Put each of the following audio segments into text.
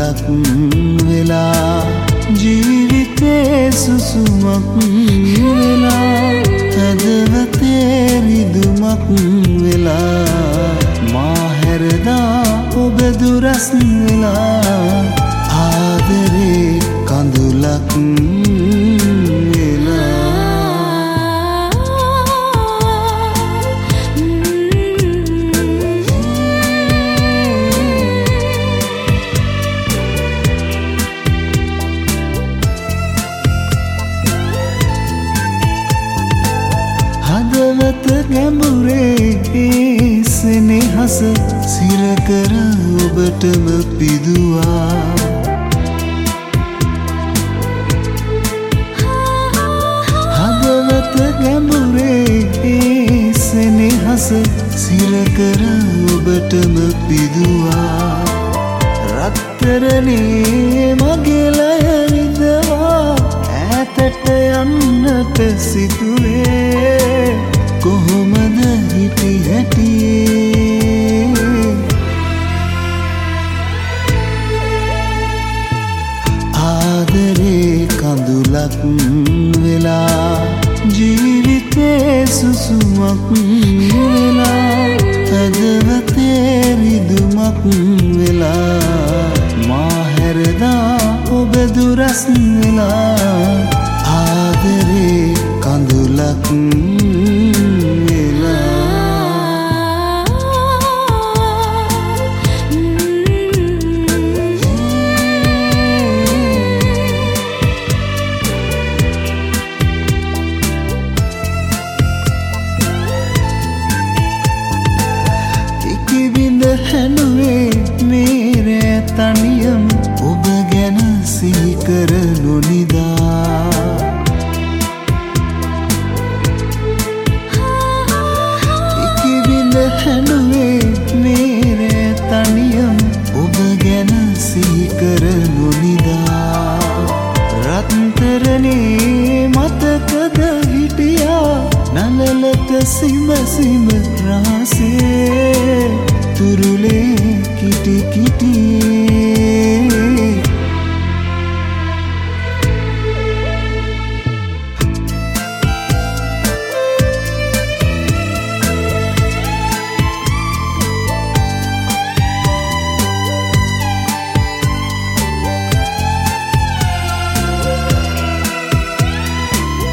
කඳුලක් වෙලා ජීවිතේ සුසුමක් වෙලා හදවතේ රිදුමක් වෙලා මා හැරදා ඔබ දුරස් වෙලා ආදරේ කඳුලක් හදවත ගැඹුරේ සෙනෙහස සිර කර ඔබටම පිදුවා හදවත ගැඹුරේ සෙනෙහස සිර කර ඔබටම පිදුවා රත්තරනේ මගේ ලය විදවා ඈතට යන්නට සිතුවේ කොහොමද හිටි හැටියේ ආදරේ කඳුලක් වෙලා ජීවිතේ සුසුමක් වෙලා හදවතේ රිදුමක් වෙලා මා හැරදා ඔබ දුරස් වෙලා ආදරේ කඳුලක් හැනුවේ මේරේ තනියම ඔබ ගැන සිහි කර නොනිදා ඉකිබිඳ හැනුවේ මේරේ තනියම ඔබ ගැන සිහි කර නොනිදා රත්තරනේ මතකද හිටියා නලලට සිම සිම රහසේ තුරුලේ කිටි කිටියේ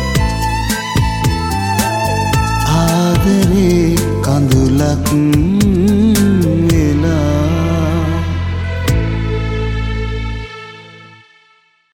ආදරේ කඳුලක්